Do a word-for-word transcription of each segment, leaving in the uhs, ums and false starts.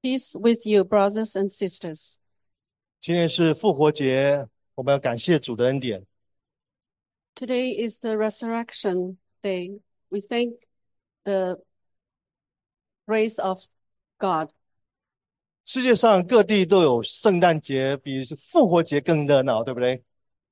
Peace with you, brothers and sisters. 今天是复活节，我们要感谢主的恩典。 Today is the resurrection day. We thank the grace of God. 世界上各地都有圣诞节，比复活节更热闹，对不对？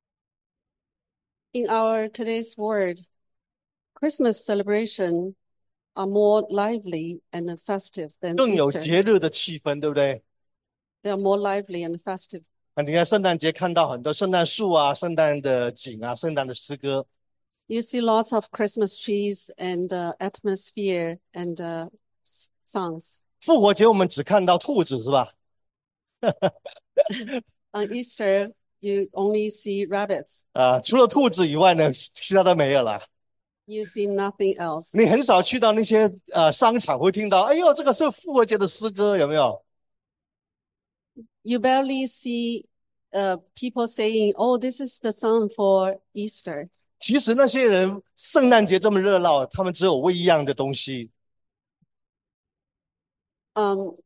In our today's world, Christmas celebration are more lively and festive than 更有 Easter. 节日的气氛，对不对？ They are more lively and festive. 啊，你看圣诞节看到很多圣诞树啊、圣诞的景啊、圣诞的诗歌。 You see lots of Christmas trees and uh, atmosphere and uh, s- songs. 复活节我们只看到兔子，是吧？ On Easter, you only see rabbits. 啊，除了兔子以外呢，其他都没有了。 You see nothing else. 你很少去到那些呃商场会听到，哎呦，这个是复活节的诗歌，有没有？ You barely see uh, people saying, "Oh, this is the song for Easter." 其实那些人圣诞节这么热闹，他们只有为一样的东西。 Um,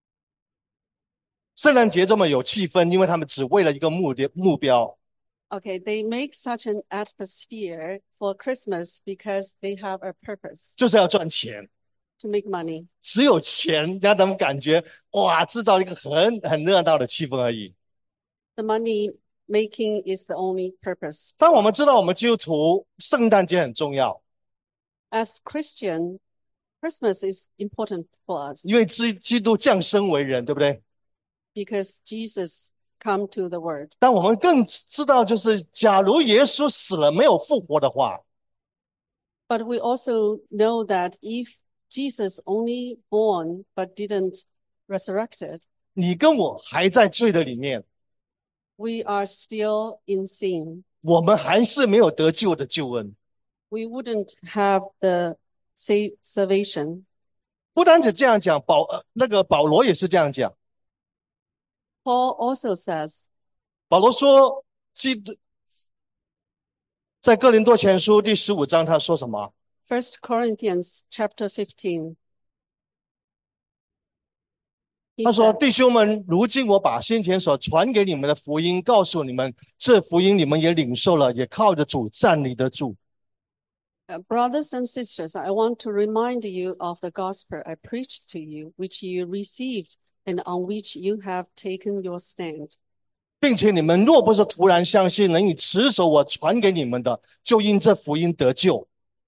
圣诞节这么有气氛，因为他们只为了一个目的目标， okay, they make such an atmosphere for Christmas because they have a purpose 就是要赚钱。 to make money. 只有钱让他们感觉哇，制造一个很很热闹的气氛而已。 The money making is the only purpose. 但我们知道，我们基督徒圣诞节很重要， As Christian, Christmas is important for us 因为基基督降生为人，对不对？ because Jesus come to the world. 但我们更知道，就是假如耶稣死了没有复活的话， But we also know that if Jesus only born but didn't resurrected, 你跟我还在罪的里面， we are still in sin. 我们还是没有得救的救恩。 We wouldn't have the save salvation. 不单只这样讲，保呃那个保罗也是这样讲。 Paul also says, 保罗说，基督在哥林多前书第十五章，他说什么？ First Corinthians chapter fifteen. He 他说： said, 弟兄们，如今我把先前所传给你们的福音告诉你们，这福音你们也领受了，也靠着主站立得住。 "Uh, Brothers and sisters, I want to remind you of the gospel I preached to you, which you received and on which you have taken your stand. 并且你们若不是突然相信，能以持守我传给你们的，就因这福音得救。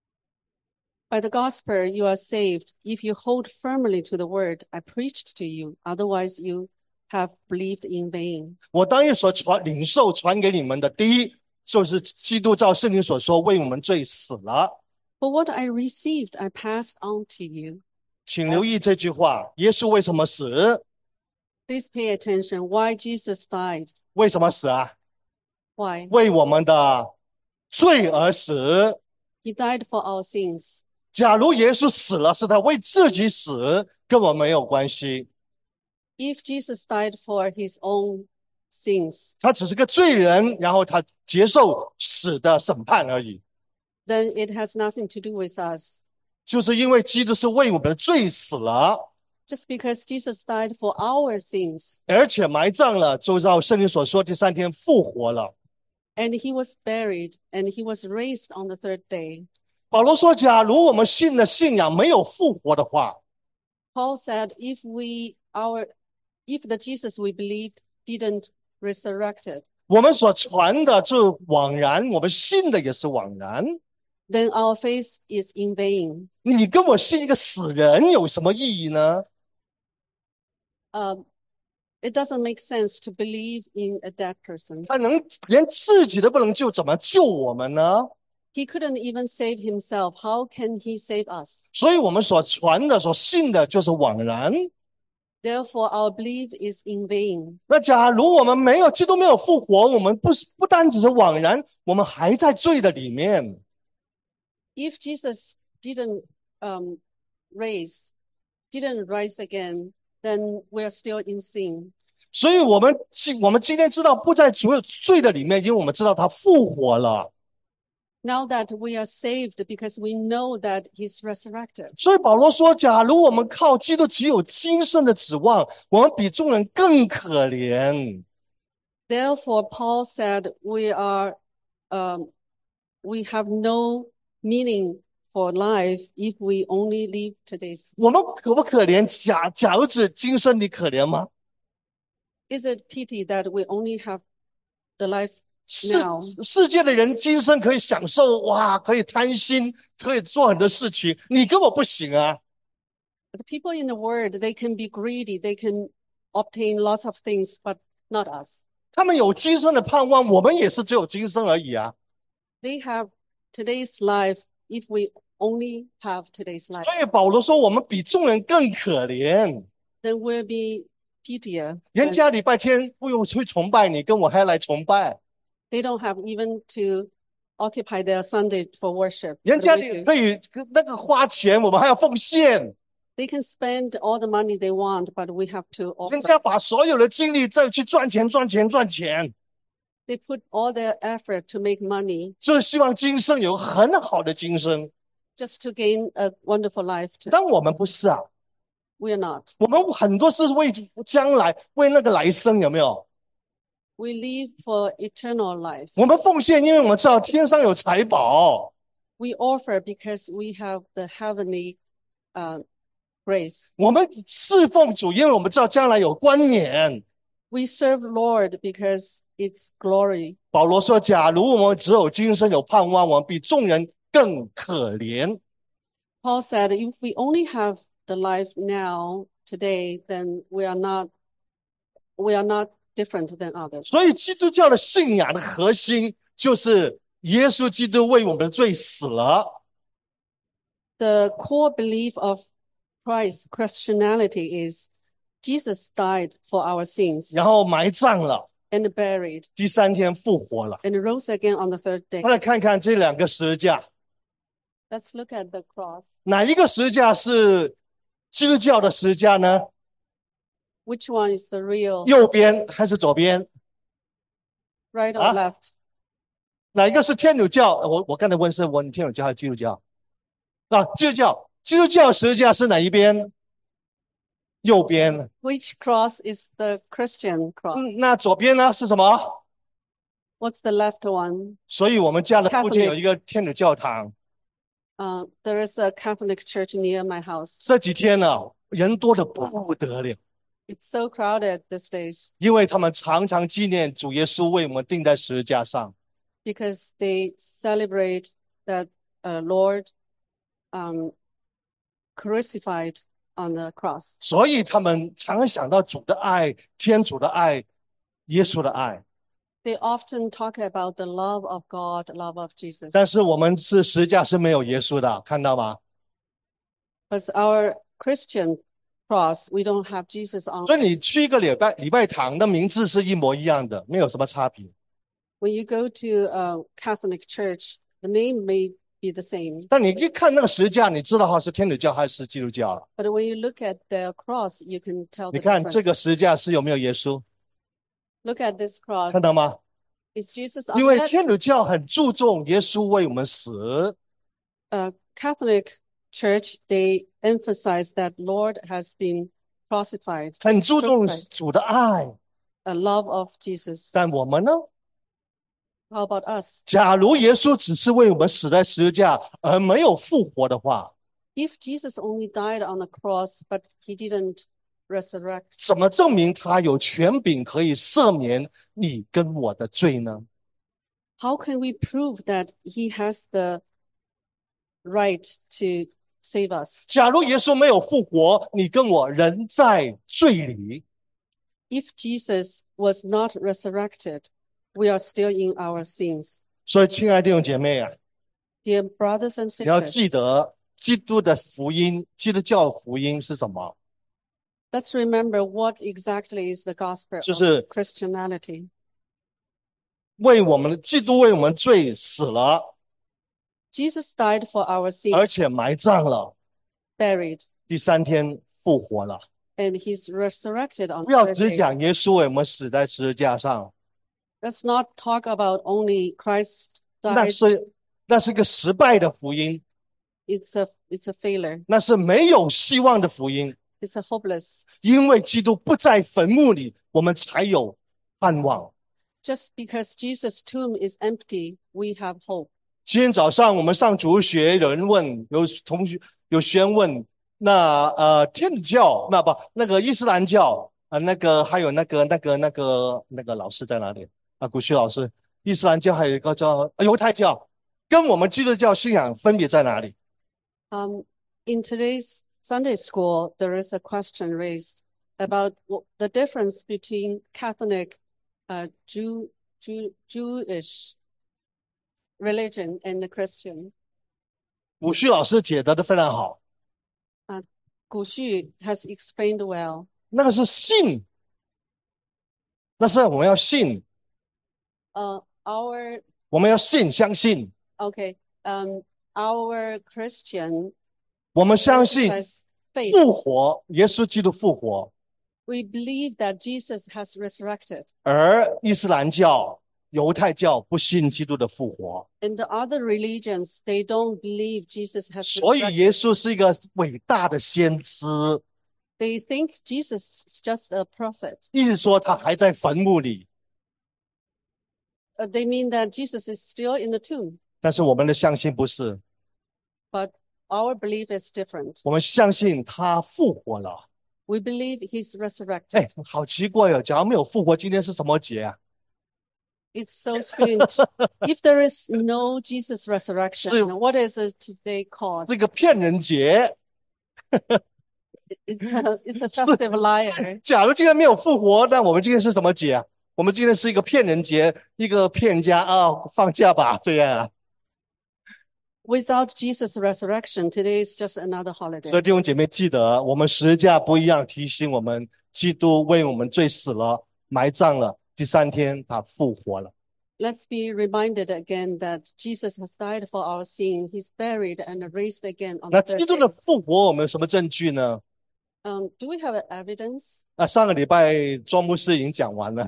By the gospel you are saved if you hold firmly to the word I preached to you, otherwise you have believed in vain." 我当日所传领受传给你们的，第一就是基督照圣经所说，为我们罪死了。 For what I received, I passed on to you. 请留意这句话：耶稣为什么死？ Please pay attention. Why Jesus died? 为什么死啊？ Why? 为我们的罪而死。 He died for our sins. 假如耶稣死了，是他为自己死，跟我没有关系。 If Jesus died for his own sins, 他只是个罪人，然后他接受死的审判而已。 then it has nothing to do with us. 就是因为基督是为我们的罪死了， Just because Jesus died for our sins 而且埋葬了，就照圣经所说，第三天复活了。 and he was buried and he was raised on the third day. 保罗说，假如我们信的信仰没有复活的话， Paul said, if we our if the Jesus we believed didn't resurrected, 我们所传的就枉然，我们信的也是枉然。 then our faith is in vain. 你跟我信一个死人有什么意义呢？ Um, it doesn't make sense to believe in a dead person. 他能连自己都不能救，怎么救我们呢？ He couldn't even save himself. How can he save us? 所以我们所传的、所信的就是枉然。 Therefore, our belief is in vain. 那假如我们没有基督没有复活，我们不是不单只是枉然，我们还在罪的里面。 If Jesus didn't um, raise, didn't rise again, then we're still in sin. 所以我们今我们今天知道不在罪罪的里面，因为我们知道他复活了。 Now that we are saved because we know that he's resurrected. 所以保罗说，假如我们靠基督只有今生的指望，我们比众人更可怜。 Therefore, Paul said, we are, um, we have no meaning for life if we only live today's. 我们可不可怜？假假如指今生，你可怜吗？ Is it pity that we only have the life 世 now? 世界的人今生可以享受，哇，可以贪心，可以做很多事情，你根本不行啊！ The people in the world, they can be greedy, they can obtain lots of things, but not us. 他们有今生的盼望，我们也是只有今生而已啊！ They have today's life if we only have today's life. 所以保罗说，我们比众人更可怜。 Then we'll be pettier. 人 And 家礼拜天不用去崇拜你，跟我还来崇拜。 they don't have even to occupy their Sunday for worship. 人 but 家 we 你 do. 可以那个花钱，我们还要奉献。 They can spend all the money they want, but we have to 人 offer. 家把所有的精力再去赚钱、赚钱、赚钱， They put all their effort to make money 就是希望今生有很好的今生。 just to gain a wonderful life. To, 但我们不是啊， we are not. 我们很多是为将来，为那个来生，有没有？ We live for eternal life. 我们奉献，因为我们知道天上有财宝。 We offer because we have the heavenly uh, grace. 我们侍奉主，因为我们知道将来有冠冕。 We serve Lord because it's glory. 保罗说：“假如我们只有今生有盼望，我们比众人更可怜。” Paul said, if we only have the life now, today, then we are not, we are not different than others. 所以基督教的信仰的核心就是耶稣基督为我们的罪死了， The core belief of Christ, Christianity is Jesus died for our sins 然后埋葬了， and buried 第三天复活了。 and rose again on the third day. 大家看看这两个十字架， Let's look at the cross. 哪一个十字架是基督教的十字架呢？ Which one is the real, 右边还是左边？ right or Ah. left? 哪一个是天主教？我我刚才问是问天主教还是基督教？啊，基督教，基督教十字架是哪一边？右边。 Which cross is the Christian cross? 嗯，那左边呢是什么？ What's the left one? 所以我们家的附近 Catholic 有一个天主教堂。 Uh, there is a Catholic church near my house. 这几天呢，人多的不得了， It's so crowded these days 因为他们常常纪念主耶稣为我们钉在十字架上。 because they celebrate that uh, Lord um, crucified on the cross. 所以他们常想到主的爱、天主的爱、耶稣的爱。 They often talk about the love of God, love of Jesus. 但是我们是十字架是没有耶稣的，看到吗？ But our Christian cross, we don't have Jesus on 所以 it. 你去一个礼拜礼拜堂的名字是一模一样的，没有什么差别。 When you go to a Catholic church, the name may be the same. 但你一看那个十字架，你知道它是天主教还是基督教了。 But when you look at the cross, you can tell 你 the 看这 difference. 个十字架是有没有耶稣？ Look at this cross. 看到吗？ Is Jesus 因 on 为 it? 天主教很注重耶稣为我们死， Uh, Catholic Church, they emphasize that Lord has been crucified, 很注重 crucified, 主的爱。 a love of Jesus. 但我们呢？ How about us? 假如耶稣只是为我们死在十字架，而没有复活的话， If Jesus only died on the cross, but he didn't resurrect, 怎么证明他有权柄可以赦免你跟我的罪呢？ how can we prove that he has the right to save us? 假如耶稣没有复活，你跟我仍在罪里。 If Jesus was not resurrected, we are still in our sins. 所以，亲爱的弟兄姐妹啊， Dear brothers and 你要 sisters, 记得基督的福音，基督教福音是什么？ let's remember what exactly is the gospel 就 of 是 Christianity. 为我们基督为我们罪死了， Jesus died for our 而 sins, 且埋葬了， buried, 第三天复活了。 and he's resurrected on 不要 the 只 third day. 讲耶稣为我们死在十字架上， Let's not talk about only Christ 那 died. 是那是个失败的福音， It's a it's a failure. 那是没有希望的福音。 It's a hopeless. 因为基督不在坟墓里，我们才有盼望。 Just because Jesus' tomb is empty, we have hope. 今天早上我们上主日学，有人问，有同学有学员问，那呃天主教那不那个伊斯兰教啊、呃，那个还有那个那个那个那个老师在哪里啊？古旭老师，伊斯兰教还有一个叫犹太教，跟我们基督教信仰分别在哪里？ Um, in today's Sunday school, there is a question raised about the difference between Catholic, uh, Jew, Jew, Jewish religion and the Christian. 古旭老师解答的非常好。 Uh, Gu Xu has explained well. 那个是信，那是我们要信。 Uh, our 我们要信，相信。 okay, um, our Christian 我们相信 emphasize faith. 复活，耶稣基督复活。 We believe that Jesus has resurrected. 而伊斯兰教、犹太教不信基督的复活， In the other religions, they don't believe Jesus has 所以 resurrected. 耶稣是一个伟大的先知， They think Jesus is just a prophet. 意思说他还在坟墓里。 Uh, they mean that Jesus is still in the tomb, 但是我们的相信不是， but our belief is different. 我们相信他复活了。 We believe he's resurrected. 哎，好奇怪哦！假如没有复活，今天是什么节啊？ It's so strange. If there is no Jesus resurrection, 是- what is it today called? 是一个骗人节。 It's a, it's a festive liar. 假如今天没有复活，那我们今天是什么节啊？我们今天是一个骗人节，一个骗人家啊，放假吧，这样啊。 Without Jesus' resurrection, today is just another 所以 holiday. 弟兄姐妹记得，我们十字架不一样，提醒我们，基督为我们罪死了，埋葬了，第三天他复活了。 Let's be reminded again that Jesus has died for our sin. He's buried and raised again on 那 the 基 third 督的 day. 复活，我们有什么证据呢？ Um, do we have evidence? 啊，上个礼拜庄牧师已经讲完了，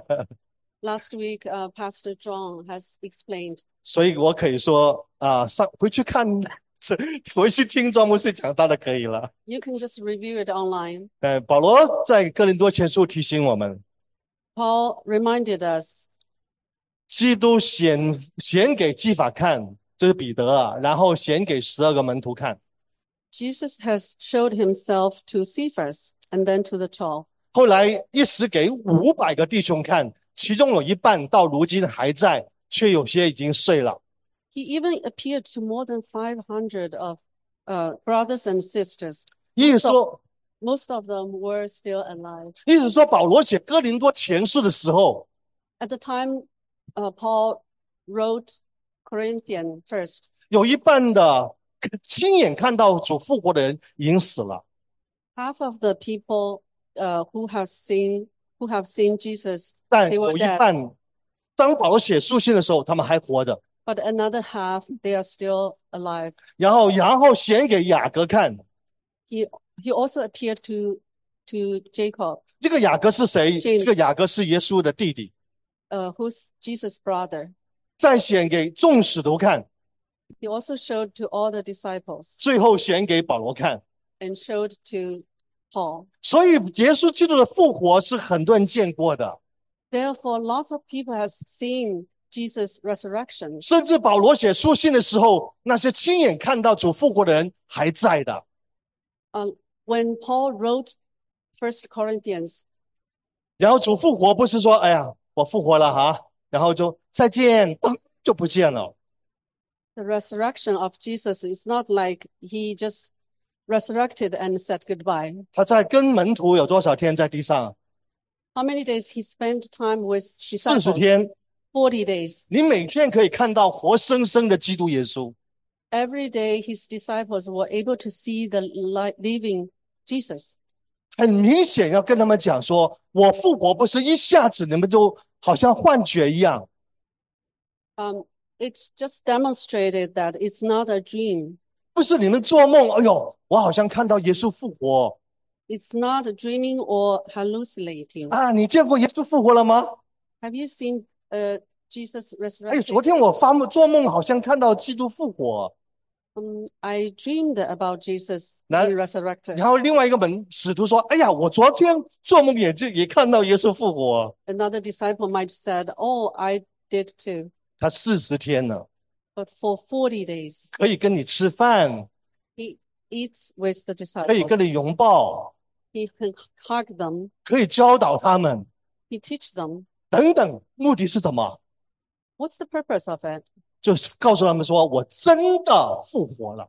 Last week, uh, Pastor John has explained. 所以我可以说啊，上回去看，这回去听庄牧师讲到的可以了。 You can just review it online. 呃，保罗在哥林多前书提醒我们， Paul reminded us 基督显显给基法看，这是彼得啊，然后显给十二个门徒看， Jesus has showed himself to Cephas and then to the twelve. 后来一时给五百个弟兄看，其中有一半到如今还在，却有些已经睡了。 He even appeared to more than five hundred of uh, brothers and sisters. 意思说， Most of them were still alive. 意思说，保罗写哥林多前书的时候， At the time, uh, Paul wrote Corinthian first. 有一半的亲眼看到主复活的人已经死了， Half of the people uh, who have seen who have seen Jesus, 但 they 有 were 一 dead. 半，当保罗写书信的时候，他们还活着。 But another half, they are still alive. 然后，然后显给雅各看， He he also appeared to to Jacob, 这个雅各是谁？ James 这个雅各是耶稣的弟弟。 uh, who's Jesus' brother. 再显给众使徒看， He also showed to all the disciples 最后显给保罗看。 and showed to Paul. 所以，耶稣基督的复活是很多人见过的， Therefore, lots of people has seen Jesus' resurrection. 甚至保罗写书信的时候，那些亲眼看到主复活的人还在的。 Um, when Paul wrote First Corinthians, 然后主复活不是说，哎呀，我复活了哈，然后就再见，噔就不见了。 the resurrection of Jesus is not like he just resurrected and said goodbye. 他在跟门徒有多少天在地上？ How many days he spent time with 四十 disciples? 天。 Forty days. 你每天可以看到活生生的基督耶稣。 Every day his disciples were able to see the li- living Jesus. 很明显要跟他们讲说，我复活不是一下子你们就好像幻觉一样， Um, it's just demonstrated that it's not a dream. 不是你们做梦，哎呦，我好像看到耶稣复活 It's not dreaming or hallucinating. 啊！你见过耶稣复活了吗？ Have you seen uh, Jesus 哎，昨 resurrected. 天我发梦做梦，好像看到基督复活。 Um, I dreamed about Jesus 那 being resurrected. 然后另外一个门使徒说：“哎呀，我昨天做梦也就也看到耶稣复活。” Another disciple might said, "Oh, I did too." 他四十天了， But for forty days, 可以跟你吃饭， he eats with the 可以跟 disciples. 你拥抱， He can hug them. 可以教导他们， He teach them. 等等。目的是什么？ What's the purpose of it? 就是告诉他们说：“我真的复活了。”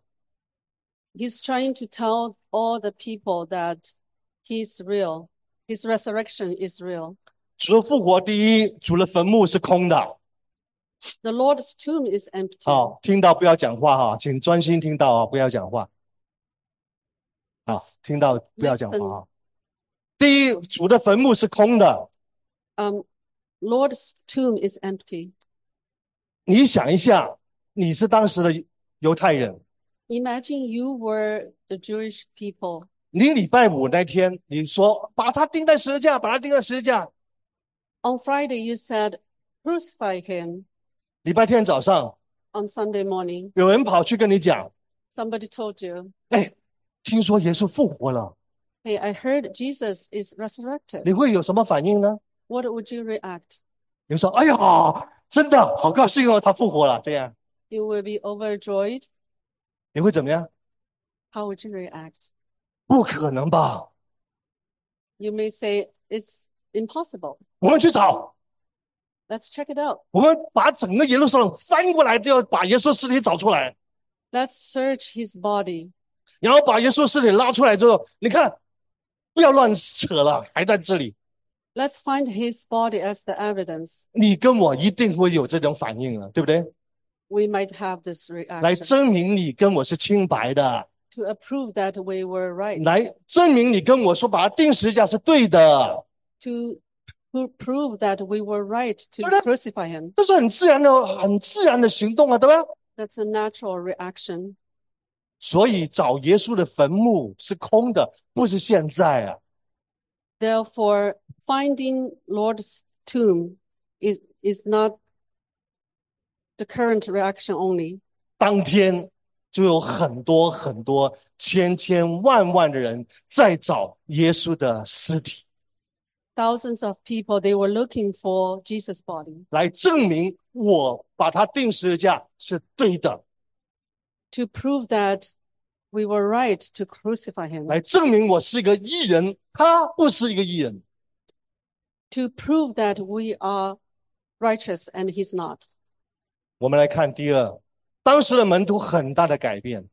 He's trying to tell all the people that he's real. His resurrection is real. 主的复活，第一，主的坟墓是空的。 The Lord's tomb is empty. 好，听到不要讲话哈，请专心听到啊，不要讲话。好， Just 听到不要讲话 listen. 啊。第一，主的坟墓是空的。 Um, Lord's tomb is empty. 你想一下，你是当时的犹太人， Imagine you were the Jewish people. 你礼拜五那天你说把他钉在十字架，把他钉在十字架。 On Friday, you said, crucify him. 礼拜天早上 On Sunday morning, 有人跑去跟你讲， somebody told you, 哎，听说耶稣复活了， hey, I heard Jesus is resurrected. 你会有什么反应呢？ What would you react? 你说，哎呀，真的好高兴哦，他复活了，这样 You will be overjoyed. 你会怎么样？ How would you react? 不可能吧？ You may say, it's impossible. 我们去找， Let's check it out. 我们把整个耶路撒冷翻过来，都要把耶稣尸体找出来， Let's search his body. 然后把耶稣尸体拉出来之后，你看，不要乱扯了，还在这里。 Let's find his body as the evidence. 你跟我一定会有这种反应了，对不对？ We might have this 来 reaction 证明你跟我是清白的， to approve that we were right, 来证明你跟我说把它钉十字架是对的， to pro- prove that we were right to 对不对？ crucify him. 这是很自然的、很自然的行动啊，对吧？ That's a natural reaction. 所以找耶稣的坟墓是空的，不是现在啊。 Therefore, finding Lord's tomb is, is not the current reaction only. 当天就有很多很多千千万万的人在找耶稣的尸体， Thousands of people, they were looking for Jesus' body 来证明我把它钉十字架是对的， to prove that we were right to crucify him, 来证明我是一个义人，他不是一个义人。 to prove that we are righteous and he's not. 我们来看第二，当时的门徒很大的改变。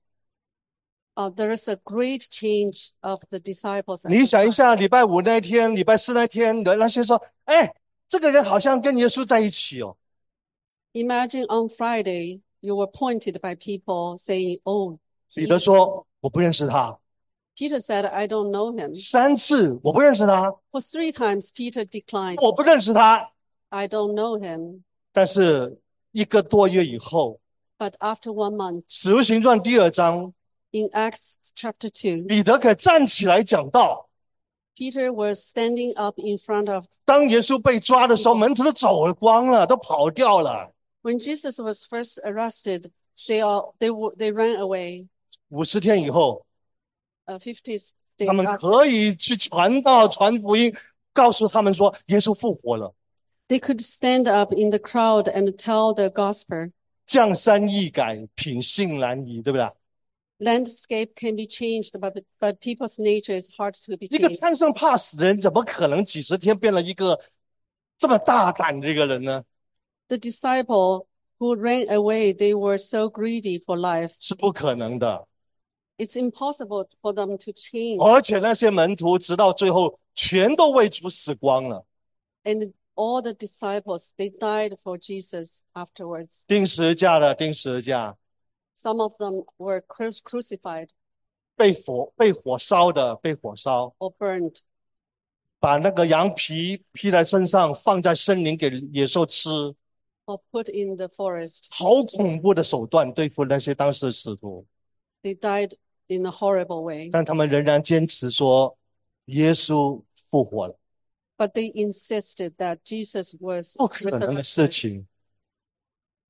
Uh, there is a great change of the disciples. at 你 the 想一 time. 下，礼拜五那一天、礼拜四那天的那些说：“哎，这个人好像跟耶稣在一起哦。 Imagine on Friday, you were pointed by people saying, oh, ” 彼 he, 得说：“我不认识他。 Peter said, I don't know him. ” 三次我不认识他， For three times, Peter declined. 我不认识他。 I don't know him. 但是一个多月以后， But after one month, 《使徒行传》第二章， in Acts chapter two, 彼得可以站起来讲道。 Peter was standing up in front of, 当耶稣被抓的时候，门徒都走光了，都跑掉了。 when Jesus was first arrested, they all, they were, they ran away. 五十天以后， Uh, fifty 他 days 们 after, 可以去传道、传福音，告诉他们说耶稣复活了。 they could stand up in the crowd and tell the gospel. 江山易改，品性难移，对不对？ Landscape can be changed, but, but people's nature is hard to be 一个 changed. 贪生怕死的人，怎么可能几十天变了一个这么大胆的一个人呢？ The disciple who ran away, they were so greedy for life. 是不可能的。 It's impossible for them to change. 而且那些门徒直到最后全都为主死光了。 And all the disciples, they died for Jesus afterwards. 钉十字架的钉十字架， Some of them were cru- crucified 被火被火烧的被火烧， or burned. 把那个羊皮披在身上，放在森林给野兽吃， or put in the forest. 好恐怖的手段对付那些当时的使徒。 They died in a horrible way, 但他们仍然坚持说耶稣复活了， but they insisted that Jesus was 不可能的事 resurrected. 情。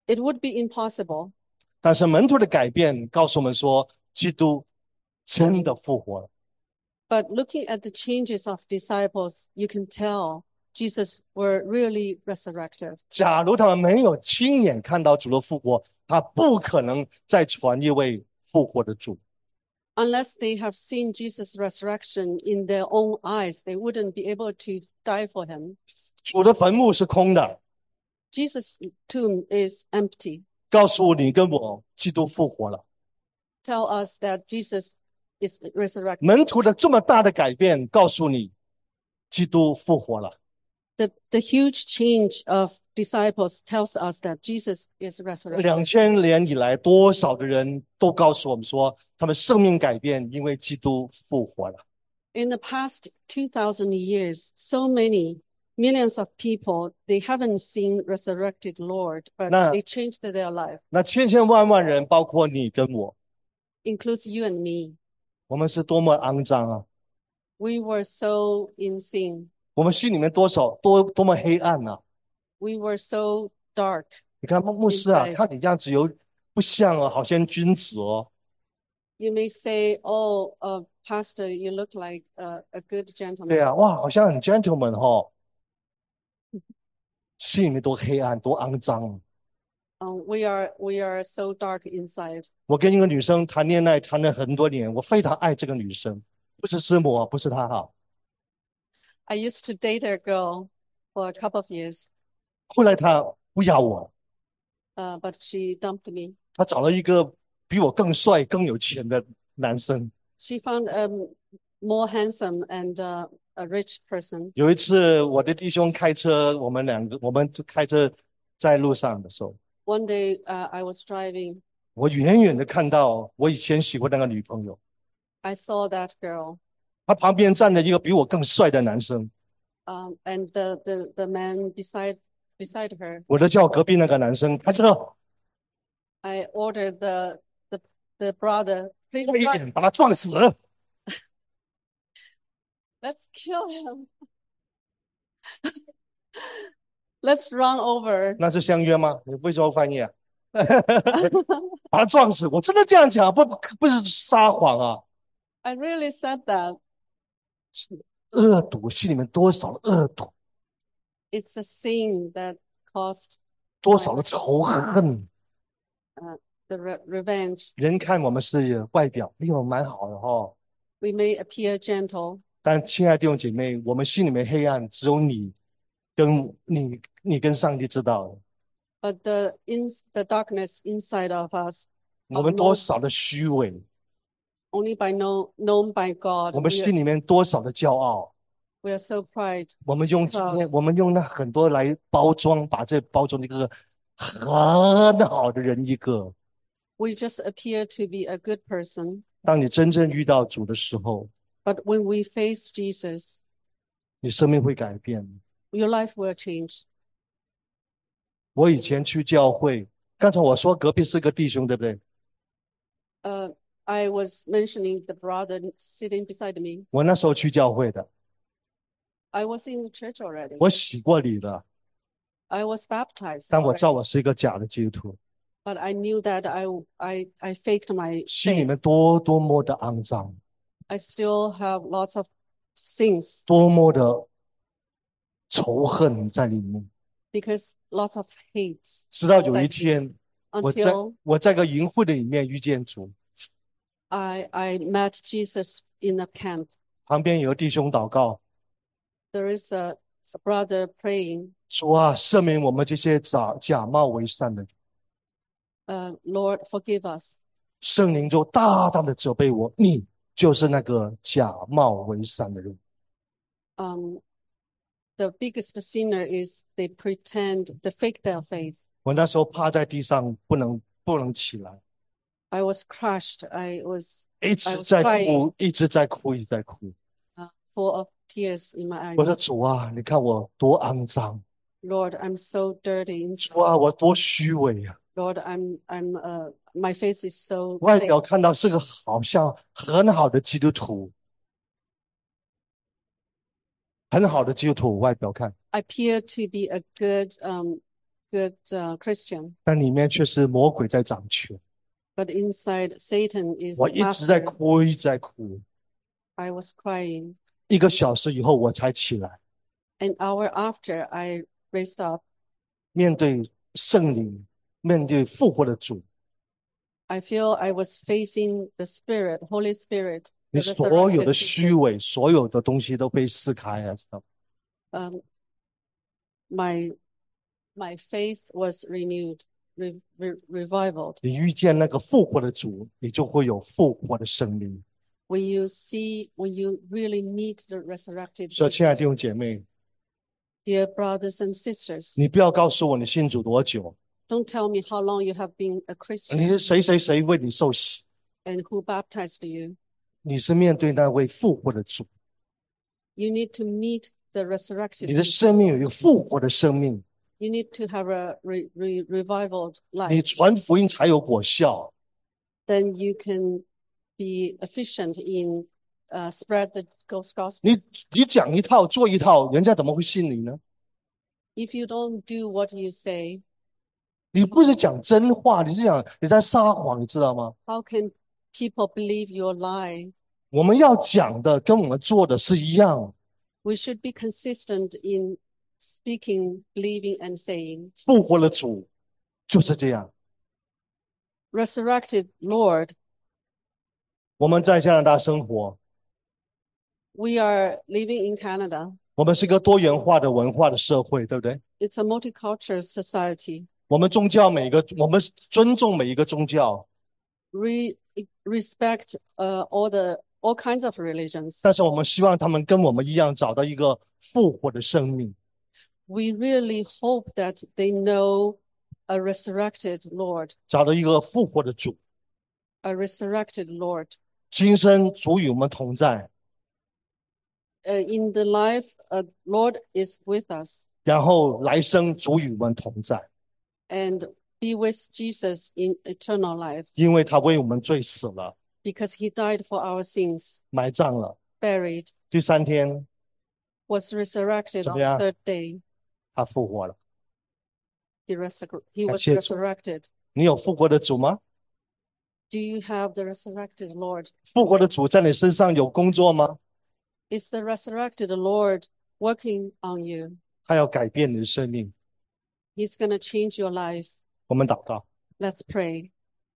It would be impossible. 但是门徒的改变告诉我们说，基督真的复活了。 But looking at the changes of disciples, you can tell Jesus were really resurrected. 假如他们没有亲眼看到主的复活，他不可能再传一位复活的主。 Unless they have seen Jesus' resurrection in their own eyes, they wouldn't be able to die for him. 主的坟墓是空的， Jesus' tomb is empty. 告诉你跟我，基督复活了。 Tell us that Jesus is resurrected. 门徒的这么大的改变，告诉你，基督复活了。 The, the huge change of disciples tells us that Jesus is resurrected. 两千年以来，多少的人都告诉我们说，他们生命改变，因为基督复活了。 In the past two thousand years, so many millions of people, they haven't seen resurrected Lord, but 那- they changed their life, 那千千万万人，包括你跟我， includes you and me. 我们是多么肮脏啊！ We were so in sin. 我们心里面多少多多么黑暗啊！ We were so dark. 你看牧牧师啊， Inside. 看你这样子有不像哦，好像君子哦。 You may say, oh, uh, Pastor, you look like a, a good 对 gentleman. 啊，哇，好像很 gentleman 哦，心里面多黑暗，多肮脏。 Um, we are we are so dark inside. 我跟一个女生谈恋爱谈了很多年，我非常爱这个女生，不是师母啊，不是她哈。 I used to date a girl for a couple of years, 后来她不要我， uh, but she dumped me. 她找了一个比我更帅、更有钱的男生。 She found a more handsome and uh, a rich person. 有一次，我的弟兄开车，我们两个我们就开车在路上的时候， One day, uh, I was driving. 我远远的看到我以前喜欢那个女朋友， I saw that girl, 她旁边站着一个比我更帅的男生， um, and the, the, the man beside beside her. 我就叫隔壁那个男生开车 I ordered the the, the brother, please 快一 drive. 点把他撞死。 Let's kill him. Let's run over. 那是相约吗？你为什么翻译啊？把他撞死！我真的这样讲，不不是撒谎啊！ I really said that. 恶毒，心里面多少的恶毒， It's a sin that caused 多少的仇恨。 uh, the re- revenge. 人看我们是外表，哎呦，蛮好的哦。 We may appear gentle, 但亲爱的弟兄姐妹，我们心里面黑暗，只有你跟你，你跟上帝知道。 but the in the darkness inside of us, 我们多少的虚伪， only by know known by God. 我们 We 心 are, 里面多少的骄傲， we are so pride. 我们用今 Proud. 天，我们用那很多来包装，把这包装的一个很好的人一个。 We just appear to be a good person, 当你真正遇到主的时候， but when we face Jesus, 你生命会改变。 your life will change. 我以前去教会，刚才我说隔壁是个弟兄，对不对？ Uh, I was mentioning the brother sitting beside me. 我那时候去教会的， I was in the church already. 我洗过礼的， I was baptized 但我 already, 知道我是一个假的基督徒， but I knew that I I I faked my 心里 faith. 面多多么的肮脏， I still have lots of sins 多么的仇恨在里面。 because lots of hates. 直到有一天，我在 Until 我在个营会的里面遇见主， I I met Jesus in a camp. 旁边有个弟兄祷告， There is a, a brother praying, 主啊，赦免我们这些假假冒为善的人。 uh, Lord, forgive us. 圣灵就大大的责备我，你就是那个假冒为善的人。 Um, the biggest sinner is they pretend, they fake their faith. 我那时候趴在地上，不能不能起来， I was crushed. I was 一直在哭，一直在哭，一直在哭。 uh, full of tears in my 我说 eyes. 主啊，你看我多肮脏， Lord, I'm so dirty. inside. 主啊，我多虚伪啊！ Lord, I'm I'm uh my face is so 外 fake. 表看到是个好像很好的基督徒，很好的基督徒，外表看， I appear to be a good um good uh, Christian, 但里面却是魔鬼在掌权。 but inside Satan is 我一直在 master. 哭，一直在哭。 I was crying. 一个小时以后我才起来， An hour after I raised up, 面对圣灵，面对复活的主， I feel I was facing the Spirit, Holy Spirit, 你 the 所有的 resurrected 虚 Jesus. 伪，所有的东西都被撕开了，知道吗？ Um, my my faith was renewed, re, re, revivaled. 你遇见那个复活的主，你就会有复活的生命。 When you see, when you really meet the resurrected 所以，亲爱的弟 Jesus, 兄姐妹， dear brothers and sisters, 你不要告诉我你信主多久， don't tell me how long you have been a 你 Christian 是谁谁谁为你受洗， and who baptized you. 你是面对那位复活的主， You need to meet the resurrected 你的生命有 Jesus. 一个复活的生命， You need to have a re, re, revivaled 你 life. 传福音才有果效。 Then you can be efficient in uh, spread the ghost gospel. 你你讲一套做一套，人家怎么会信你呢？ If you don't do what you say, 你不是讲真话，你是讲你在撒谎，你知道吗？ how can people believe your lie? 我们要讲的跟我们做的是一样。 We should be consistent in speaking, believing, and saying. 复活的主就是这样。 Resurrected Lord, 我们在加拿大生活， we are living in Canada. 我们是一个多元化的文化的社会，对不对？ It's a multicultural society. 我们宗教每一个，我们尊重每一个宗教， We respect uh, all the all kinds of religions. 但是我们希望他们跟我们一样，找到一个复活的生命。 We really hope that they know a resurrected Lord, 找到一个复活的主， a resurrected Lord. 今生主与我们同在， Uh, in the life, uh, Lord is with us, 然后来生主与我们同在， and be with Jesus in eternal life, 因为他为我们罪死了， because he died for our sins, 埋葬了， buried, 第三天 was resurrected 怎么 on 样？ the third day. 他复活了。 He, resur- he was 感谢主。 resurrected. 你有复活的主吗？ Do you have the resurrected Lord? 复活的主在你身上有工作吗？ Is the resurrected Lord working on you? 他要改变你的生命。 He's going to change your life. 我们祷告， Let's pray.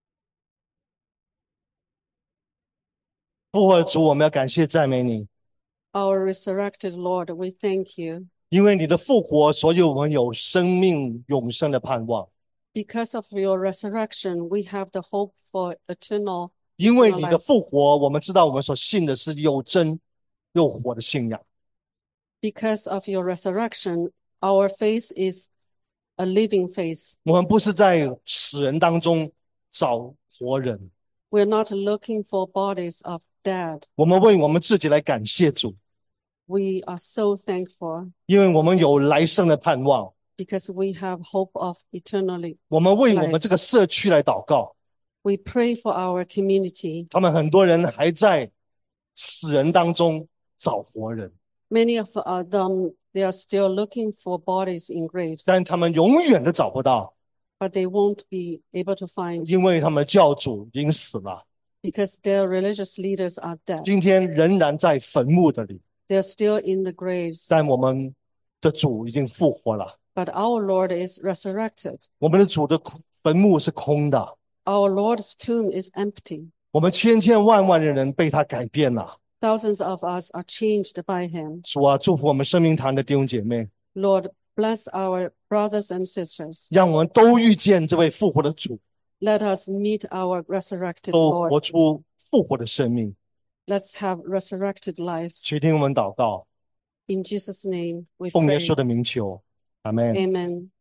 复活的主，我们要感谢赞美你， Our resurrected Lord, we thank you. 因为你的复活，所以我们有生命永生的盼望。 Because of your resurrection, we have the hope for eternal, 因为 eternal 你的 life. 复活，我们知道我们所信的是又真又活的信仰。 Because of your resurrection, our faith is a living faith. 我们不是在死人当中找活人， We're not looking for bodies of dead. 我们为我们自己来感谢主， We are so thankful 因为我们有来生的盼望。 because we have hope of eternally. 我们为我们这个社区来祷告， We pray for our community. 他们很多人还在死人当中找活人， Many of uh, them, they are still looking for bodies in graves, 但他们永远都找不到， but they won't be able to find 因为他们的教主已经死了， because their religious leaders are dead. 今天仍然在坟墓的里， They're still in the graves, 但我们的主已经复活了， but our Lord is resurrected. 我们的主的坟墓是空的， Our Lord's tomb is empty. 我们千千万万的人被他改变了。 Thousands of us are changed by him. 主啊，祝福我们生命堂的弟兄姐妹， Lord, bless our brothers and sisters. 让我们都遇见这位复活的主， Let us meet our resurrected 都 Lord. 活出复活的生命。 Let's have resurrected lives. 去听我们祷告， In Jesus' name we 奉耶 pray. 稣的名求，阿门。 Amen.